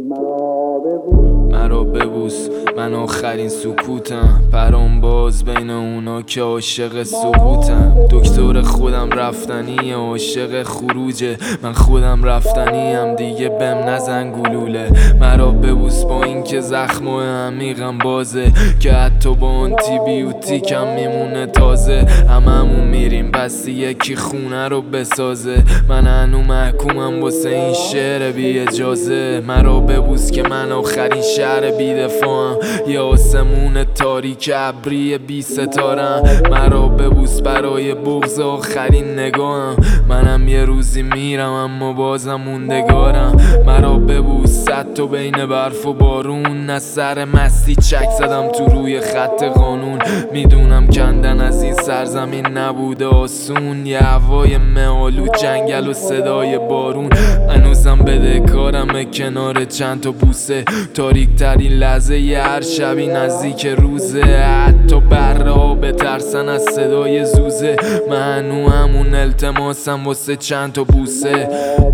مرا ببوس، من آخرین سکوتم، پرام باز بین اونا که عاشق سقوطم. دکتر خودم رفتنی، عاشق خروجه، من خودم رفتنیم، دیگه بهم نزن گلوله. مرا ببوس با این که زخم و عمیقم بازه، که حتی با آنتی بیوتیکم میمونه تازه. هممون میریم پس یکی خونه رو بسازه، من هنو محکومم واسه این شعر بی اجازه. مرا ببوس که من آخرین شهر بی دفاعم، یه آسمون تاریک ابری بی ستارم. مرا ببوس برای بغض آخرین نگاهم، منم یه روزی میرم اما بازم موندگارم. مرا ببوس صد تا بین برف و بارون، از سر مستی چک زدم تو روی خط قانون. میدونم کندن از این سرزمین نبوده آسون، یه هوای معالو جنگل و صدای بارون. هنوزم بدهکارمه کنار چند تا بوسه، تاریک ترین لحظه ی هر شبی نزدیک روزه. حتی بره ها بترسن از صدای زوزه، من هنو همون التماسم واسه چند تا بوسه.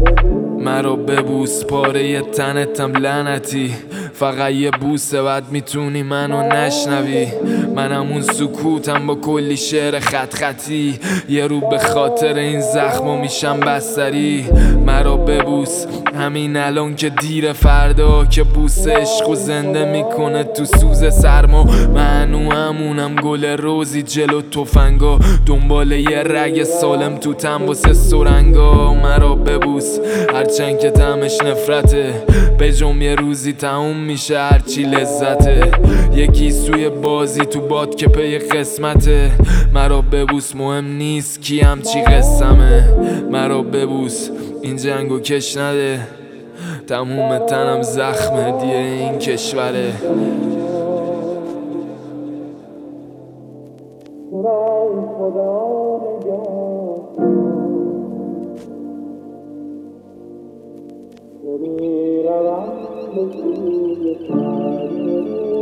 مرا ببوس پاره ی تنتم لعنتی، فقط یه بوسه بعد میتونی منو نشنوی. من همون سکوتم با کلی شعر خط خطی، یه رو به خاطر این زخما میشم بستری. مرا ببوس همین الان که دیر، فردا که بوس عشقو زنده میکنه تو سوز سرما. من همونم گل روزی جلو تفنگا، دنبال یه رگ سالم تو تنبوس سرنگا. مرا ببوس هرچند که طعمش نفرته، بجم یه روزی تموم میشه هرچی لذته. یکی سوی بازی تو باد که پی قسمته، مرا ببوس مهم نیست کی همچی قسمه. مرا ببوس این جنگو کش نده، تموم تنم زخمه دیه این کشوره. میروم به سوی